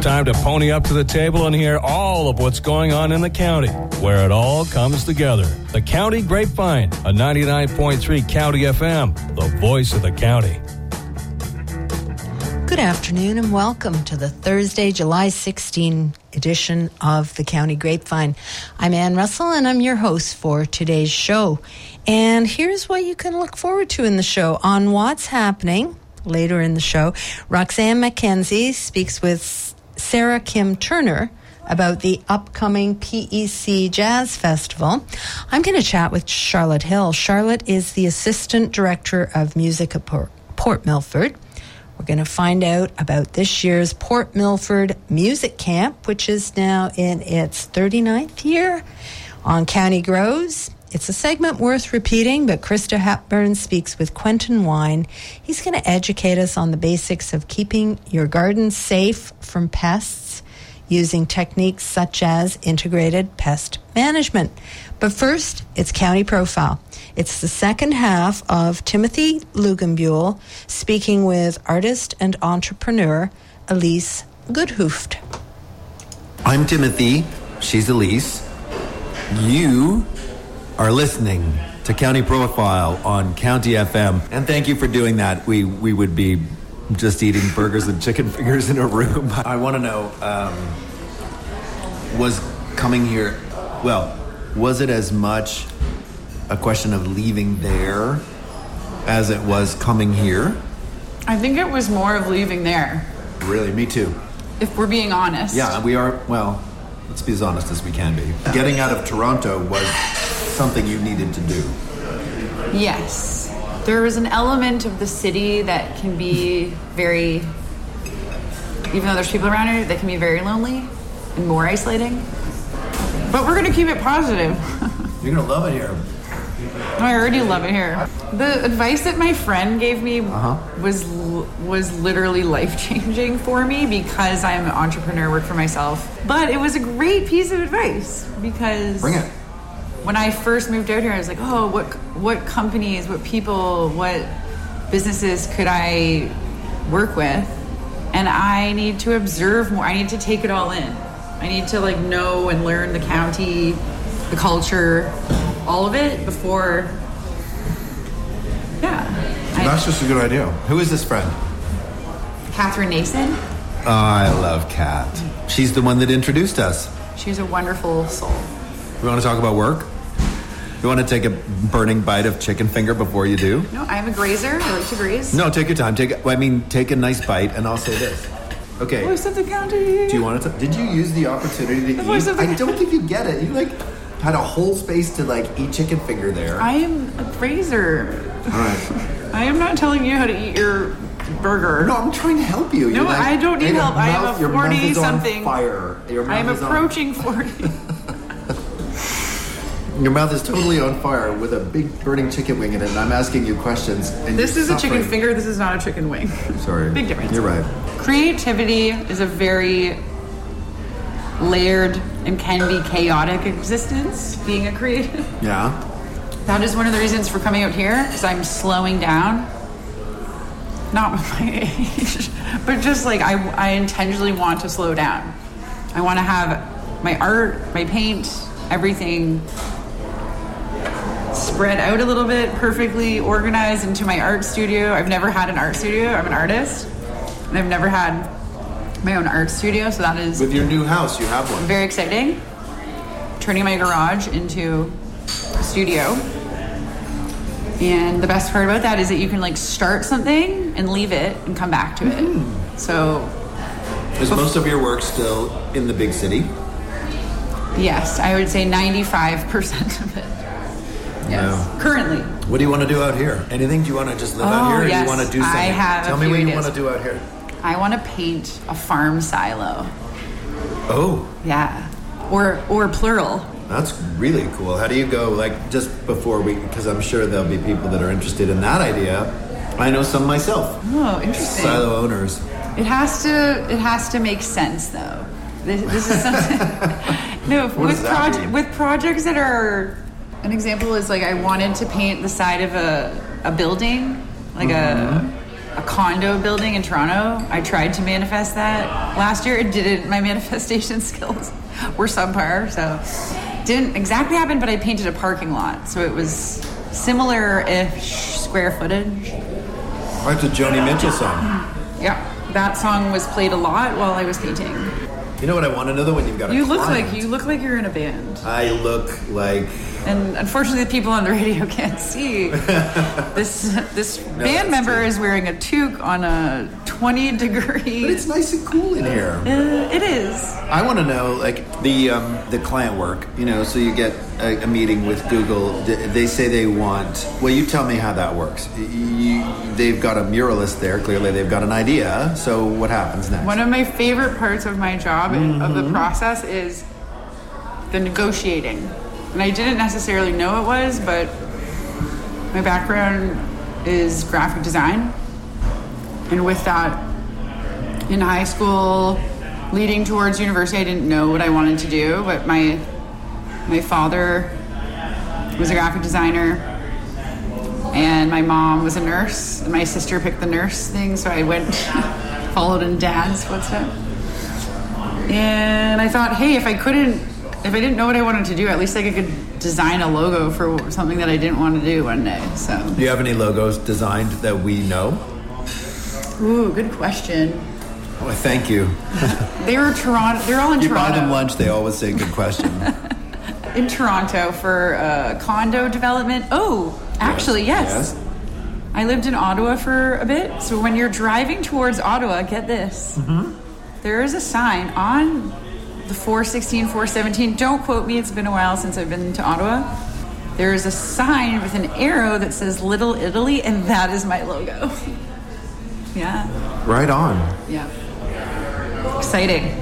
time to pony up to the table and hear all of what's going on in the county, where it all comes together. The County Grapevine, a 99.3 County FM, the voice of the county. Good afternoon and welcome to the Thursday, July 16 edition of the County Grapevine. I'm Ann Russell and I'm your host for today's show. And here's what you can look forward to in the show. On What's Happening, later in the show, Roxanne McKenzie speaks with Sarah Kim Turner about the upcoming PEC Jazz Festival. I'm going to chat with Charlotte Hill. Charlotte is the Assistant Director of Music at Port Milford. We're going to find out about this year's Port Milford Music Camp, which is now in its 39th year on County Grows. It's a segment worth repeating, but Krista Hepburn speaks with Quentin Wine. He's going to educate us on the basics of keeping your garden safe from pests using techniques such as integrated pest management. But first, it's County Profile. It's the second half of Timothy Lugenbuehl speaking with artist and entrepreneur Elise Goodhooft. I'm Timothy. She's Elise. You are listening to County Profile on County FM. And thank you for doing that. We would be just eating burgers and chicken fingers in a room. I want to know, was coming here, well, was it as much a question of leaving there as it was coming here? I think it was more of leaving there. Really, me too. If we're being honest. Yeah, we are, well, let's be as honest as we can be. Getting out of Toronto was something you needed to do. Yes. There was an element of the city that can be very, even though there's people around here, that can be very lonely and more isolating. But we're going to keep it positive. You're going to love it here. I already love it here. The advice that my friend gave me was literally life-changing for me because I'm an entrepreneur, work for myself. But it was a great piece of advice because Bring it. When I first moved out here, I was like, oh, what companies, what people, what businesses could I work with? And I need to observe more. I need to take it all in. I need to know and learn the county, the culture, all of it before, That's just a good idea. Who is this friend? Catherine Nason. Oh, I love Kat. She's the one that introduced us. She's a wonderful soul. We want to talk about work? You want to take a burning bite of chicken finger before you do? No, I'm a grazer. I like to graze. No, take your time. Take a nice bite, and I'll say this. Okay. Voice of the county. Do you want to? Did you use the opportunity to eat? I don't think you get it. You had a whole space to eat chicken finger there. I am a grazer. All right. I am not telling you how to eat your burger. No, I'm trying to help you. No, I don't need help. I am a 40-something. Fire. I am approaching 40. Your mouth is totally on fire with a big burning chicken wing in it, and I'm asking you questions. And this is a chicken finger. This is not a chicken wing. Sorry. Big difference. You're right. Creativity is a very layered and can be chaotic existence, being a creative. Yeah. That is one of the reasons for coming out here, because I'm slowing down. Not with my age, but just I intentionally want to slow down. I want to have my art, my paint, everything spread out a little bit, perfectly organized into my art studio. I've never had an art studio. I'm an artist, and I've never had my own art studio, so that is... With your new house, you have one. Very exciting. Turning my garage into a studio. And the best part about that is that you can start something and leave it and come back to it. So... Is most of your work still in the big city? Yes, I would say 95% of it. Yes. No. Currently. What do you want to do out here? Anything? Do you want to just live out here, or do you want to do something? Tell me what you want to do out here. I want to paint a farm silo. Oh. Yeah. Or plural. That's really cool. How do you go, just before because I'm sure there'll be people that are interested in that idea. I know some myself. Oh, interesting. Silo owners. It has to make sense, though. This is something... No, with projects that are... An example is I wanted to paint the side of a building, a a condo building in Toronto. I tried to manifest that last year. It didn't. My manifestation skills were subpar, so didn't exactly happen, but I painted a parking lot. So it was similar-ish square footage. Right, the Joni Mitchell song. Yeah, that song was played a lot while I was painting. You know what I want to know though? When you've got a client, you look like you're in a band. I look like. And unfortunately, the people on the radio can't see. This band member is wearing a toque on a 20-degree. But it's nice and cool in here. It is. I want to know, like, the client work. You know, so you get a meeting with Google. They say they want. Well, you tell me how that works. They've got a muralist there. Clearly, they've got an idea. So what happens next? One of my favorite parts of my job of the process is the negotiating. And I didn't necessarily know it was, but my background is graphic design. And with that, in high school, leading towards university, I didn't know what I wanted to do, but my father was a graphic designer, and my mom was a nurse, and my sister picked the nurse thing, so I went, followed in Dad's footsteps. And I thought, hey, if I didn't know what I wanted to do, at least I could design a logo for something that I didn't want to do one day. So, do you have any logos designed that we know? Ooh, good question. Oh, thank you. They're all in Toronto. You buy them lunch, they always say good question. In Toronto for condo development. Oh, actually, yes. I lived in Ottawa for a bit. So when you're driving towards Ottawa, get this. Mm-hmm. There is a sign on the 416, 417. Don't quote me. It's been a while since I've been to Ottawa. There is a sign with an arrow that says Little Italy, and that is my logo. Yeah. Right on. Yeah. Exciting.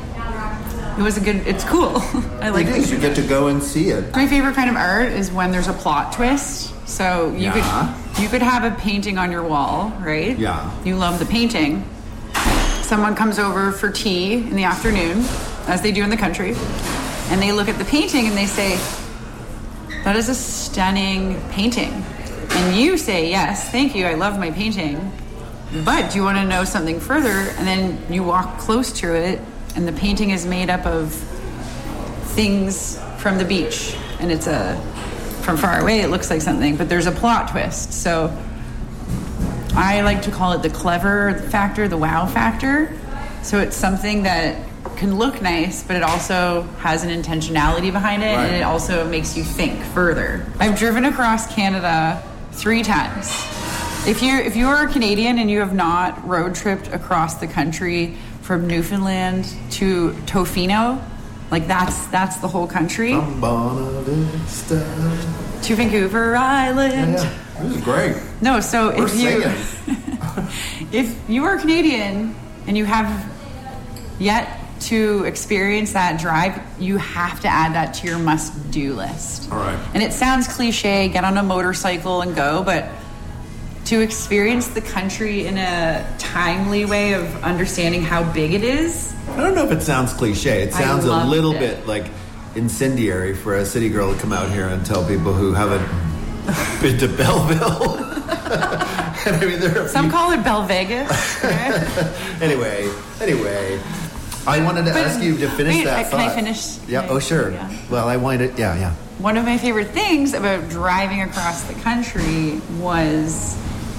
It's cool. I like it. You get to go and see it. My favorite kind of art is when there's a plot twist. So you could have a painting on your wall, right? Yeah. You love the painting. Someone comes over for tea in the afternoon, as they do in the country, and they look at the painting and they say, that is a stunning painting. And you say, yes, thank you, I love my painting. But do you want to know something further? And then you walk close to it, and the painting is made up of things from the beach. And it's from far away, it looks like something, but there's a plot twist. So I like to call it the clever factor, the wow factor. So it's something that can look nice, but it also has an intentionality behind it, right. And it also makes you think further. I've driven across Canada 3 times. If you're a Canadian and you have not road tripped across the country from Newfoundland to Tofino, like that's the whole country. From Buena Vista to Vancouver Island. Yeah. This is great. No, so if you are Canadian and you have yet to experience that drive, you have to add that to your must-do list. All right. And it sounds cliche, get on a motorcycle and go, but to experience the country in a timely way of understanding how big it is. I don't know if it sounds cliche. It sounds a little bit like incendiary for a city girl to come out here and tell people who haven't been to Belleville. And I mean, some call it Bell Vegas. Anyway. I wanted to ask you to finish that thought. Can I finish? Yeah. Oh, sure. Yeah. Well, I wanted. Yeah. One of my favorite things about driving across the country was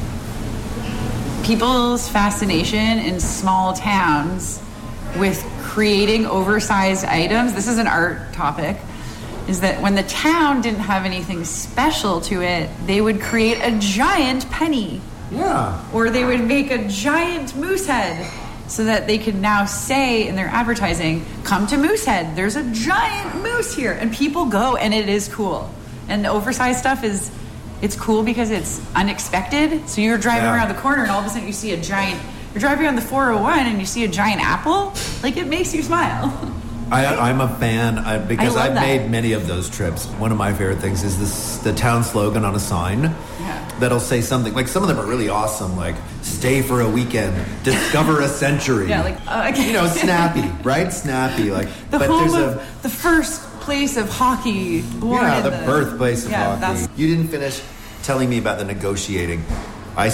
people's fascination in small towns with creating oversized items. This is an art topic. Is that when the town didn't have anything special to it, they would create a giant penny. Yeah. Or they would make a giant moose head so that they could now say in their advertising, come to Moosehead, there's a giant moose here. And people go, and it is cool. And the oversized stuff it's cool because it's unexpected. So you're driving around the corner and all of a sudden you see you're driving on the 401 and you see a giant apple. Like, it makes you smile. I'm a fan because I've made many of those trips. One of my favorite things is the town slogan on a sign that'll say something. Like, some of them are really awesome, like, stay for a weekend, discover a century. Yeah, like, snappy, right? Snappy. Like, the first place of hockey. The birthplace of hockey. You didn't finish telling me about the negotiating. I said,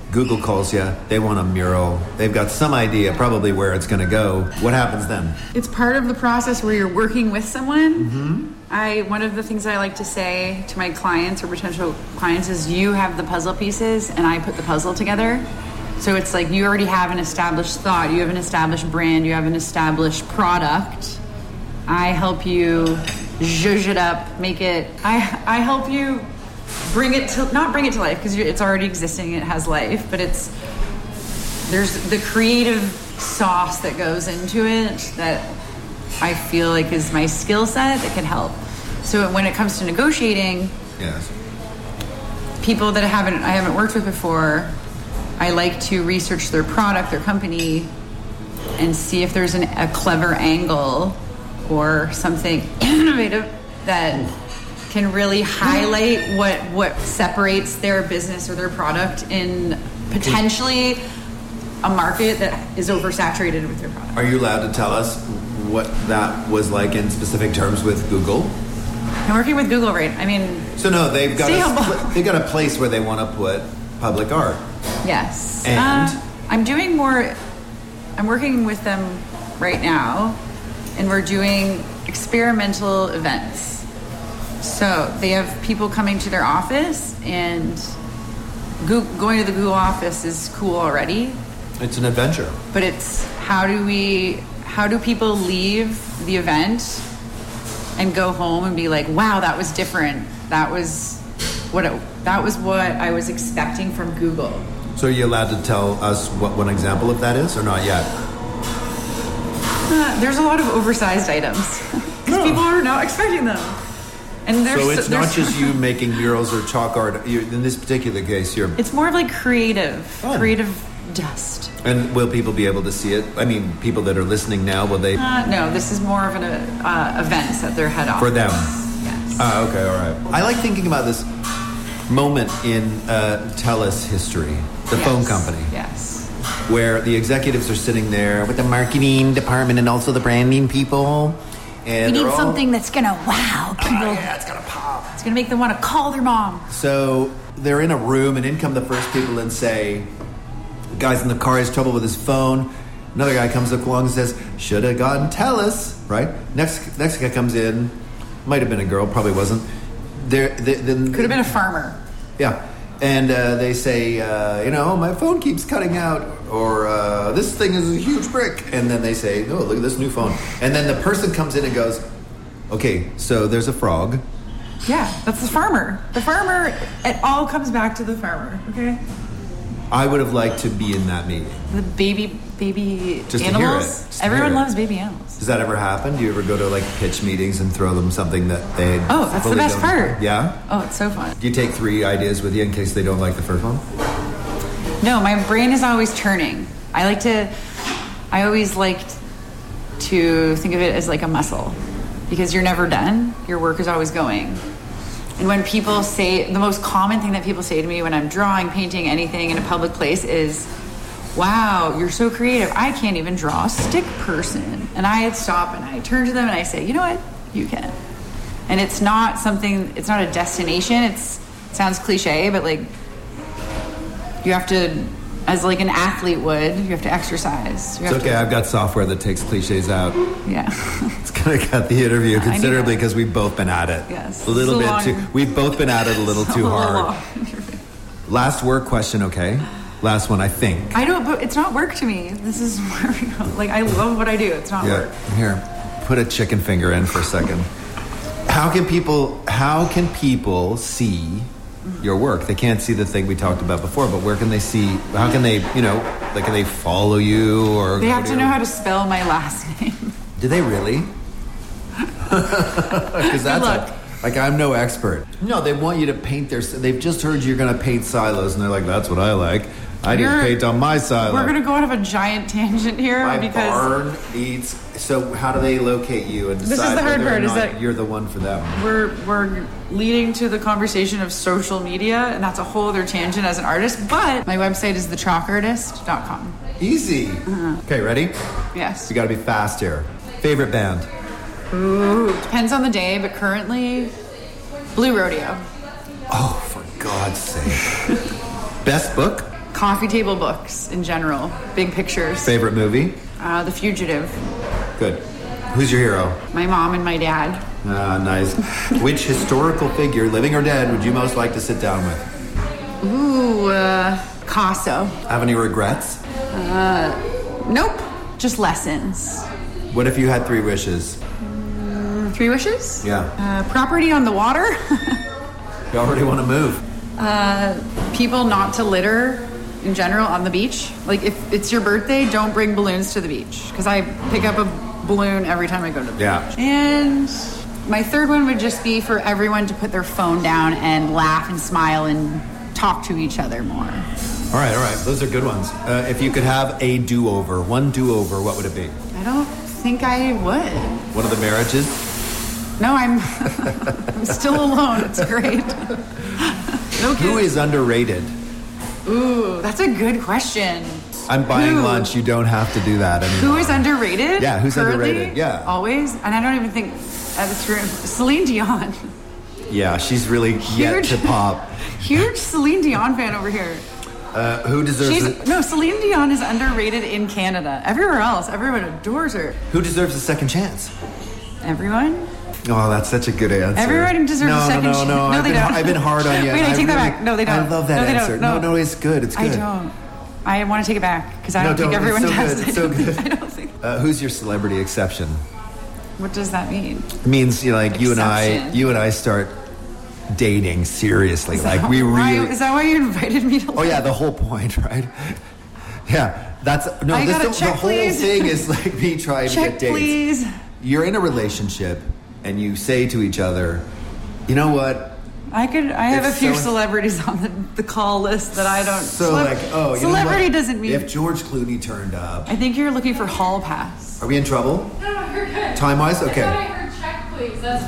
Google calls you. They want a mural. They've got some idea probably where it's going to go. What happens then? It's part of the process where you're working with someone. One of the things I like to say to my clients or potential clients is you have the puzzle pieces and I put the puzzle together. So it's like you already have an established thought, you have an established brand, you have an established product. I help you zhuzh it up, make it, I help you not bring it to life because it's already existing, it has life, but there's the creative sauce that goes into it that I feel like is my skill set that can help. So when it comes to negotiating, yes, people that I haven't worked with before, I like to research their product, their company, and see if there's a clever angle or something innovative that can really highlight what separates their business or their product in potentially a market that is oversaturated with their product. Are you allowed to tell us what that was like in specific terms with Google? I'm working with Google, right? I mean, so no, they've got a place where they want to put public art. Yes. And I'm working with them right now, and we're doing experimental events. So they have people coming to their office, and going to the Google office is cool already. It's an adventure. But it's how do people leave the event and go home and be like, wow, that was different. That was what I was expecting from Google. So are you allowed to tell us what one example of that is, or not yet? There's a lot of oversized items because people are not expecting them. And so it's not just you making murals or chalk art. In this particular case, it's more of like creative dust. And will people be able to see it? I mean, people that are listening now, will they? No, this is more of an events at their head office. For them? Yes. Okay, all right. I like thinking about this moment in TELUS history, the phone company. Yes. Where the executives are sitting there with the marketing department and also the branding people. And we need something that's going to wow people. Yeah, it's going to pop. It's going to make them want to call their mom. So they're in a room, and in come the first people and say, the guy's in the car, has trouble with his phone. Another guy comes up along and says, should have gotten TELUS, right? Next guy comes in, might have been a girl, probably wasn't. Could have been a farmer. Yeah. And they say, my phone keeps cutting out, or this thing is a huge brick. And then they say, no, look at this new phone. And then the person comes in and goes, okay, so there's a frog. Yeah, that's the farmer. The farmer, it all comes back to the farmer, okay? I would have liked to be in that meeting. The baby just animals. To hear it. Everyone loves baby animals. Does that ever happen? Do you ever go to like pitch meetings and throw them something that they? Oh, that's the best part. Yeah. Oh, it's so fun. Do you take 3 ideas with you in case they don't like the first one? No, my brain is always churning. I always liked to think of it as like a muscle, because you're never done. Your work is always going. And when people say, the most common thing that people say to me when I'm drawing, painting, anything in a public place is, wow, you're so creative. I can't even draw a stick person. And I stop and I turn to them and I say, you know what? You can. And it's not it's not a destination. It sounds cliche, but like you have to, as like an athlete would, you have to exercise. It's okay, I've got software that takes cliches out. Yeah. It's going to cut the interview considerably because we've both been at it. Yes. A little bit too. We've both been at it a little too hard. Last work question, okay? Last one, I think. But it's not work to me. This is where we go. Like, I love what I do. It's not work. Here, put a chicken finger in for a second. How can people see your work? They can't see the thing we talked about before, but where can they see? How can they, can they follow you or? They have to know how to spell my last name. Do they really? Because that's I'm no expert. No, they want you to paint they've just heard you're going to paint silos, and they're like, that's what I like. I need to paint on my silo. We're going to go out of a giant tangent here. My barn eats. So how do they locate you and decide this is the hard part, is that you're the one for them? We're leading to the conversation of social media, and that's a whole other tangent as an artist. But my website is thechalkartist.com. Easy. Okay, ready? Yes. You got to be fast here. Favorite band? Ooh, depends on the day, but currently, Blue Rodeo. Oh, for God's sake. Best book? Coffee table books in general. Big pictures. Favorite movie? The Fugitive. Good. Who's your hero? My mom and my dad. Nice. Which historical figure, living or dead, would you most like to sit down with? Ooh, Picasso. Have any regrets? Nope. Just lessons. What if you had 3 wishes? 3 wishes? Yeah. Property on the water. You already want to move. People not to litter in general on the beach. Like, if it's your birthday, don't bring balloons to the beach. Because I pick up a balloon every time I go to the beach. And my 3rd one would just be for everyone to put their phone down and laugh and smile and talk to each other more. All right. Those are good ones. If you could have a do-over, one do-over, what would it be? I don't think I would. One of the marriages? No, I'm still alone. It's great. No kids. Who is underrated? Ooh, that's a good question. I'm buying lunch. You don't have to do that anymore. Who is underrated? Yeah, who's currently? underrated? Yeah. Always? And I don't even think that's true. Celine Dion. Yeah, she's really yet to pop. Huge Celine Dion fan over here. Who deserves it? No, Celine Dion is underrated in Canada. Everywhere else, everyone adores her. Who deserves a second chance? Everyone? Oh, that's such a good answer. Everyone deserves a second chance. No, they don't. I've been hard on you. Wait, I take that back. No, they don't. I love that answer. No, it's good. It's good. I don't. I want to take it back because I don't think everyone does. It's so good. I don't think. Who's your celebrity exception? What does that mean? It means you and I start dating seriously. Is that why you invited me to? Oh yeah, the whole point, right? Yeah, the whole thing is like me trying to get dates. Please. You're in a relationship and you say to each other, you know what? I have a few celebrities on the call list that I don't. Celebrity doesn't mean. If George Clooney turned up, I think you're looking for hall pass. Are we in trouble? No, you're good. Time-wise, okay. I thought I heard check, please. That's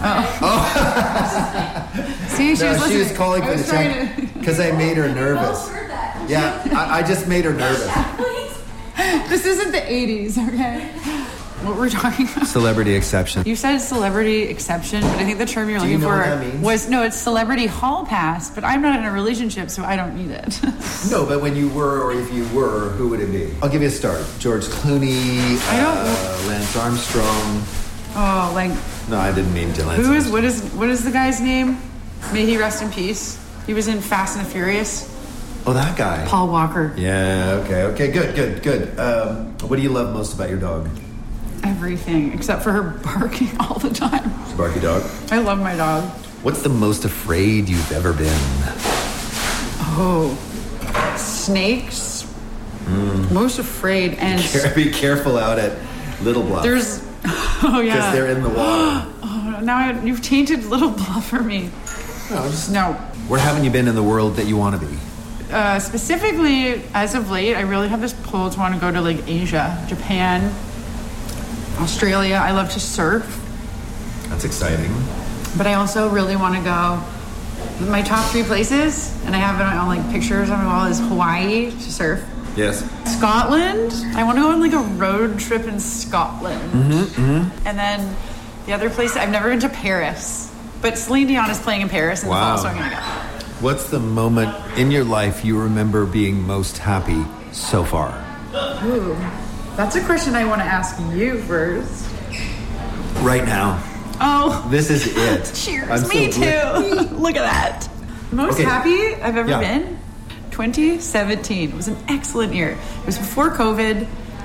See, she was calling for the check because I made her nervous. Heard that. Yeah, I just made her nervous. Check, please. This isn't the 80s, okay? What we're talking about? Celebrity exception. You said celebrity exception, but I think the term you're looking for what that means? it's celebrity hall pass, but I'm not in a relationship, so I don't need it. No, but when you were, or if you were, who would it be? I'll give you a start. George Clooney, Lance Armstrong. Oh, No, I didn't mean to. Lance what is the guy's name? May he rest in peace. He was in Fast and the Furious. Oh, that guy. Paul Walker. Yeah, okay, good. What do you love most about your dog? Everything, except for her barking all the time. She's a barky dog. I love my dog. What's the most afraid you've ever been? Oh, snakes. Most afraid and... Be careful out at Little Bluff. Because they're in the water. Oh, now you've tainted Little Bluff for me. No. Where haven't you been in the world that you want to be? Specifically, as of late, I really have this pull to want to go to Asia, Japan, Australia. I love to surf. That's exciting. But I also really want to go. My top 3 places, and I have it on pictures on my wall, is Hawaii to surf. Yes. Scotland. I want to go on a road trip in Scotland. And then the other place, I've never been to Paris, but Celine Dion is playing in Paris in the fall, so I'm going to go. What's the moment in your life you remember being most happy so far? Ooh, that's a question I want to ask you first. Right now. Oh. This is it. Cheers. Me too. Look at that. Most happy I've ever been? 2017. It was an excellent year. It was before COVID.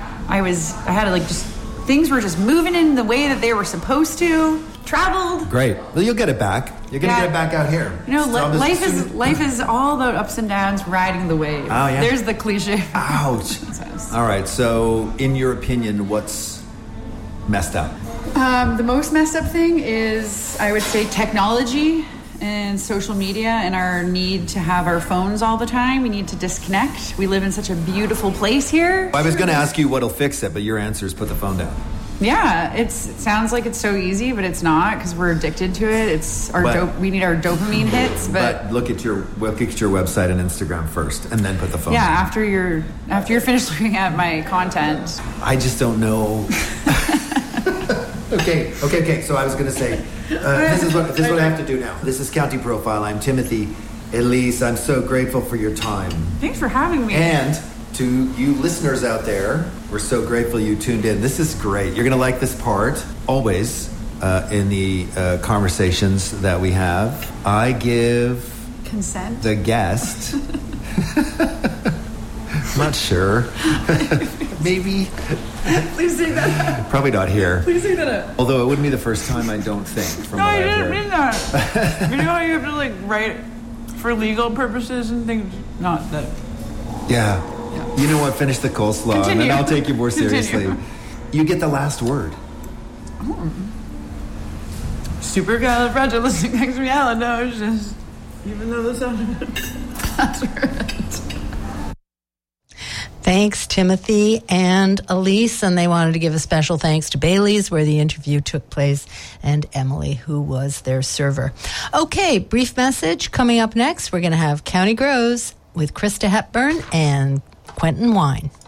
Things were just moving in the way that they were supposed to. Traveled. Great. Well, you'll get it back. You're going to get it back out here. Life is all about ups and downs, riding the wave. Oh, yeah. There's the cliche. Ouch. All right. So, in your opinion, what's messed up? The most messed up thing is, I would say, technology and social media and our need to have our phones all the time. We need to disconnect. We live in such a beautiful place here. I was going to ask you what'll fix it, but your answer is put the phone down. Yeah, it sounds like it's so easy, but it's not, because we're addicted to it. We need our dopamine hits. But look at your website and Instagram first, and then put the phone down. After you're finished looking at my content. I just don't know. Okay. So I was going to say, this is what I have to do now. This is County Profile. I'm Timothy, Elise, I'm so grateful for your time. Thanks for having me. And to you listeners out there, we're so grateful you tuned in. This is great. You're going to like this part. Always in the conversations that we have, I give consent. The guest. Not sure. Maybe. Please say that. Probably not here. Please say that. Although it wouldn't be the first time, I don't think. From No, what I I've didn't heard. mean that. You know how you have to like write for legal purposes and things? Not that. Yeah. You know what? Finish the coleslaw, and Continue. then I'll take you more seriously. Continue. You get the last word. Supercalifragilisticexpialidocious. Even though the sound of it. That's right. Thanks, Timothy and Elise. And they wanted to give a special thanks to Bailey's, where the interview took place, and Emily, who was their server. Okay, brief message. Coming up next, we're going to have County Grows with Krista Hepburn and Quentin Wine.